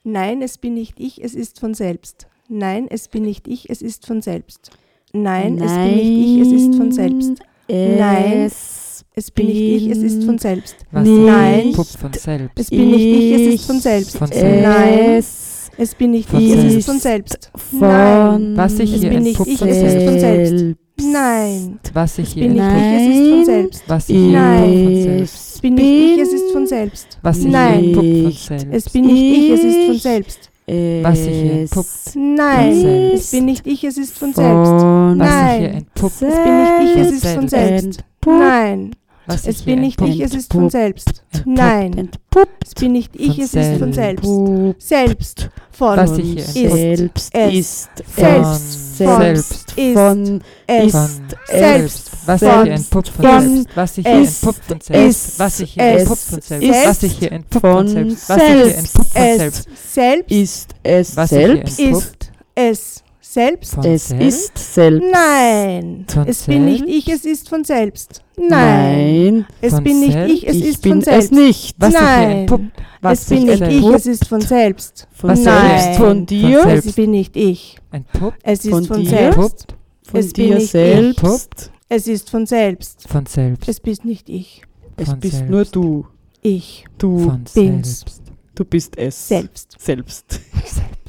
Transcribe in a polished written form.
Nein, es bin nicht ich, es ist von selbst. Nein, es bin nicht ich, es ist von selbst. Nein, es bin nicht ich, es ist von selbst. Nein, es bin nicht ich, es ist von selbst. Was Nein, Pup von selbst. es bin nicht ich, es ist von selbst. Von selbst. Nein, es bin nicht Von ich, es ist selbst. von selbst. Nein, Was ich es hier bin nicht entpuppt ich, von es ist von selbst. selbst. Nein, Was ich es hier bin nicht entpuppt. ich, es ist von selbst. Was ich hier Nein. entpuppt von selbst. Es bin nicht ich, es ist von selbst. Was ich hier Nein, entpuppt von es selbst. bin nicht ich, es ist von selbst. Was ich hier entpuppt. Nein, selbst. es bin nicht ich, es ist von selbst. Was ich hier Nein, entpuppt. es bin nicht ich, es ist von selbst. Nein, Was es ich hier bin nicht ich, es entpuppt. ist von selbst. Nein, es bin nicht ich, es ist von selbst. Selbst von Was ich hier ist es. Selbst Von selbst ist von es. von Selbst was ich von hier entpuppt von von selbst. Was ich hier ist entpuppt von selbst. es. Was ich hier Es entpuppt von selbst. ist Was ich hier entpuppt von von selbst. Was ich hier selbst. entpuppt von Es selbst. selbst ist es Was ich hier selbst. entpuppt. ist es selbst. Von Es selbst. ist selbst. Nein, Von es bin nicht selbst? ich, es ist von selbst. Nein, Nein, es Von bin nicht selbst? ich, es ich ist bin von es selbst. nicht. Was ich hier Nein, entpuppt. es bin ich nicht ich, entpuppt. es ist von selbst. Von Nein. selbst, von dir, Von Es selbst. bin nicht ich, Entpuppt. es ist Von von dir? selbst. Entpuppt. von es bin dir nicht ich. selbst. Es ist von selbst. Von selbst. Es bist nicht ich. Es Von bist selbst. nur du. Ich Du Von bin's. selbst. Du bist es. selbst. Selbst. Selbst.